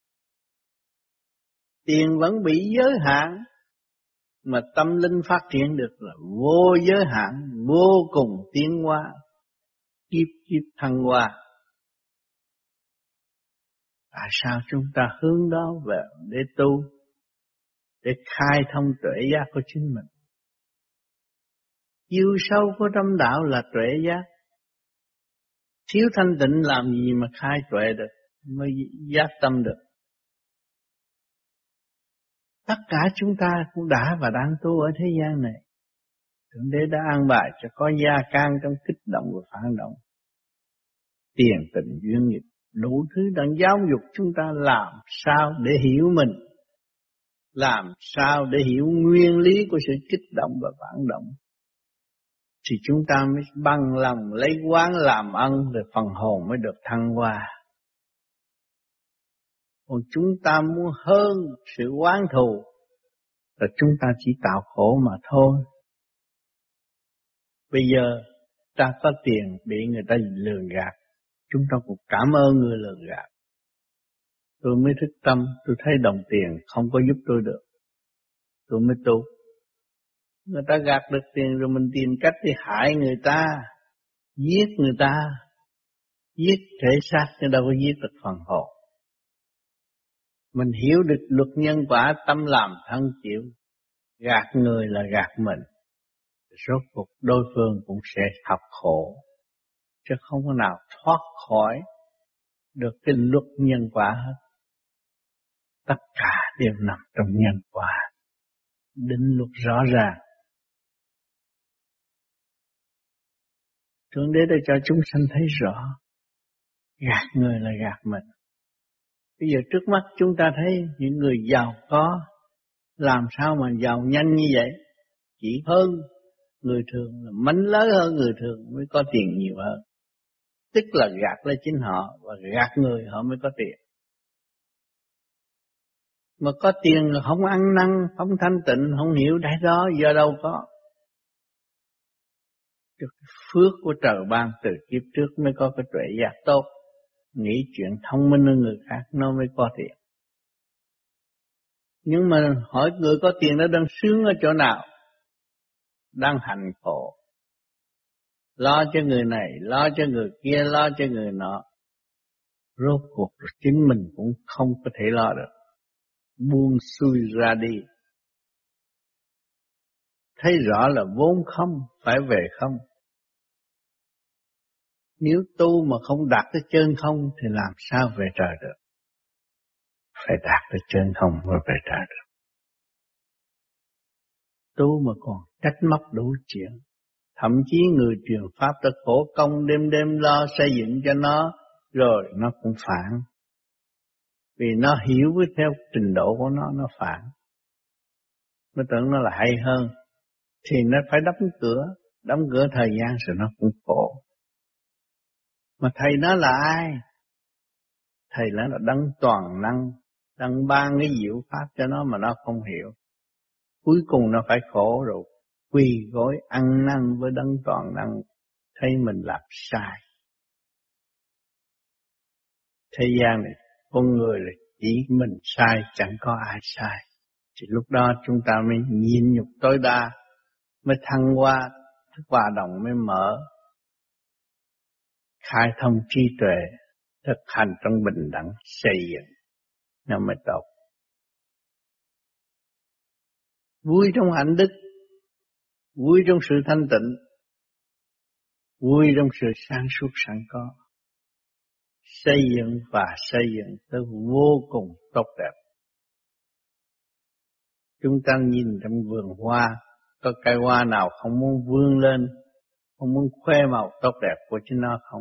Tiền vẫn bị giới hạn, mà tâm linh phát triển được là vô giới hạn, vô cùng tiến hóa, kiếp kiếp thăng hoa. Tại sao chúng ta hướng đó về để tu, để khai thông tuệ giác của chính mình? Chiều sâu của tâm đạo là tuệ giác. Thiếu thanh tịnh làm gì mà khai tuệ được, mới giác tâm được. Tất cả chúng ta cũng đã và đang tu ở thế gian này. Thượng Đế đã an bài cho có gia can trong kích động và phản động. Tiền tình duyên nghiệp, đủ thứ đang giáo dục chúng ta làm sao để hiểu mình, làm sao để hiểu nguyên lý của sự kích động và phản động, thì chúng ta mới bằng lòng lấy quán làm ân, rồi phần hồn mới được thăng hoa. Còn chúng ta muốn hơn sự oán thù, là chúng ta chỉ tạo khổ mà thôi. Bây giờ ta có tiền bị người ta lừa gạt, chúng ta cũng cảm ơn người lừa gạt. Tôi mới thức tâm, tôi thấy đồng tiền không có giúp tôi được, tôi mới tu. Người ta gạt được tiền rồi mình tìm cách để hại người ta, giết người ta, Giết thể xác chứ đâu có giết được phần hồn. Mình hiểu được luật nhân quả, tâm làm thân chịu, gạt người là gạt mình. Rốt cuộc đối phương cũng sẽ học khổ, chứ không có nào thoát khỏi được cái luật nhân quả hết. Tất cả đều nằm trong nhân quả, định luật rõ ràng. Thượng Đế đã cho chúng sanh thấy rõ, gạt người là gạt mình. Bây giờ trước mắt chúng ta thấy những người giàu có, làm sao mà giàu nhanh như vậy? Chỉ hơn người thường, mánh lớn hơn người thường mới có tiền nhiều hơn. Tức là gạt lấy chính họ và gạt người họ mới có tiền. Mà có tiền là không ăn năn, không thanh tịnh, không hiểu đại đó do đâu có. Cái phước của trời ban từ kiếp trước mới có cái tuệ giác tốt. Nghĩ chuyện thông minh hơn người khác nó mới có tiền. Nhưng mà hỏi người có tiền nó đang sướng ở chỗ nào? Đang hạnh khổ. Lo cho người này, lo cho người kia, lo cho người nọ. Rốt cuộc chính mình cũng không có thể lo được. Buông xuôi ra đi. Thấy rõ là vốn không, phải về không. Nếu tu mà không đạt tới chân không thì làm sao về trời được? Phải đạt tới chân không mới về trời được. Tu mà còn trách móc đủ chuyện. Thậm chí người truyền pháp đã khổ công đêm đêm lo xây dựng cho nó, rồi nó cũng phản. Vì nó hiểu với theo trình độ của nó, nó phản. Nó tưởng nó là hay hơn, thì nó phải đóng cửa, đóng cửa thời gian rồi nó cũng khổ. Mà thầy nó là ai? Thầy nó là đấng toàn năng, đấng ban cái diệu pháp cho nó mà nó không hiểu. Cuối cùng nó phải khổ rồi, quỳ gối ăn năn với đấng toàn năng, thấy mình làm sai. Thế gian này, con người là chỉ mình sai, chẳng có ai sai. Thì lúc đó chúng ta mới nhịn nhục tối đa, mới thăng hoa, thức hòa đồng mới mở, khai thông trí tuệ, thực hành trong bình đẳng, xây dựng, nó mới tốt. Vui trong hạnh đức, vui trong sự thanh tịnh, vui trong sự sáng suốt sẵn có, xây dựng và xây dựng tới vô cùng tốt đẹp. Chúng ta nhìn trong vườn hoa, có cây hoa nào không muốn vươn lên, không muốn khoe màu tốt đẹp của chính nó không?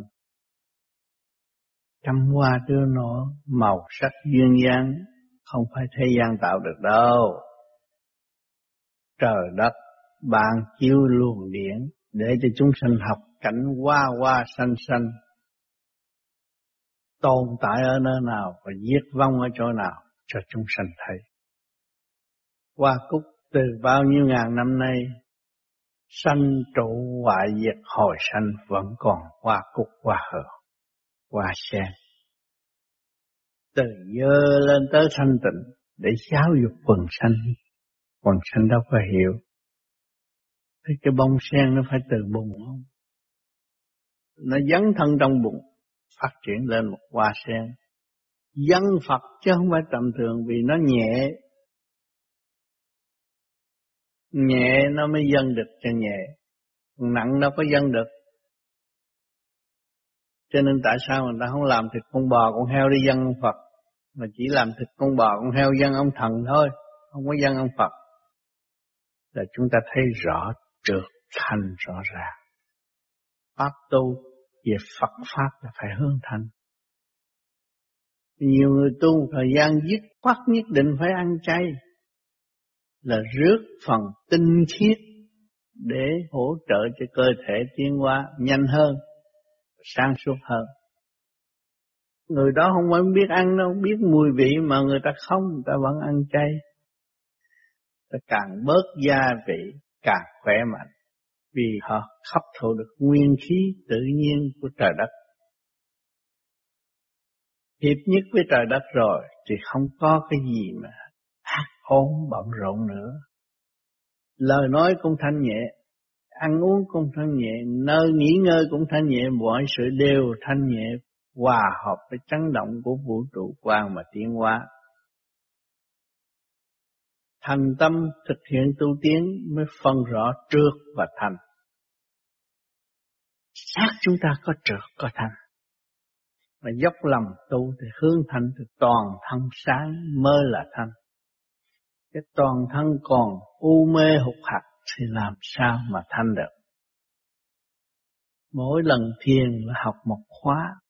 Trăm hoa tươi nở, màu sắc duyên dáng, không phải thế gian tạo được đâu. Trời đất ban chiếu luồng điển để cho chúng sanh học cảnh hoa hoa xanh xanh, tồn tại ở nơi nào và diệt vong ở chỗ nào cho chúng sanh thấy. Hoa cúc từ bao nhiêu ngàn năm nay, sanh trụ hoại diệt hồi sanh vẫn còn hoa cúc, hoa hờ, hoa sen. Từ dơ lên tới thanh tịnh để giáo dục quần sanh, quần sanh đâu có hiểu. Thế cái bông sen nó phải từ bùn không? Nó dấn thân trong bùn, phát triển lên một hoa sen. Dân Phật chứ không phải tầm thường, vì nó nhẹ. Nhẹ nó mới dân được cho nhẹ, nặng đâu có dân được. Cho nên tại sao người ta không làm thịt con bò con heo đi dân ông Phật, mà chỉ làm thịt con bò con heo dân ông thần thôi, không có dân ông Phật. Là chúng ta thấy rõ trượt thành rõ ràng. Pháp tu về Phật Pháp là phải hướng thành. Nhiều người tu thời gian dứt khoát nhất định phải ăn chay, là rước phần tinh khiết để hỗ trợ cho cơ thể tiến hóa nhanh hơn, sáng suốt hơn. Người đó không phải biết ăn đâu, biết mùi vị mà người ta không, người ta vẫn ăn chay. Ta càng bớt gia vị, càng khỏe mạnh, vì họ hấp thụ được nguyên khí tự nhiên của trời đất. Hiệp nhất với trời đất rồi thì không có cái gì mà ác ôn bận rộn nữa. Lời nói cũng thanh nhẹ, ăn uống cũng thanh nhẹ, nơi nghỉ ngơi cũng thanh nhẹ, mọi sự đều thanh nhẹ, hòa hợp với chấn động của vũ trụ quang mà tiến hóa. Thành tâm thực hiện tu tiến mới phân rõ trượt và thành. Xác chúng ta có trượt có thành, mà dốc lòng tu thì hướng thành thì toàn thân sáng mới là thanh. Cái toàn thân còn u mê hụt hạt thì làm sao mà thanh được. Mỗi lần thiền là học một khóa,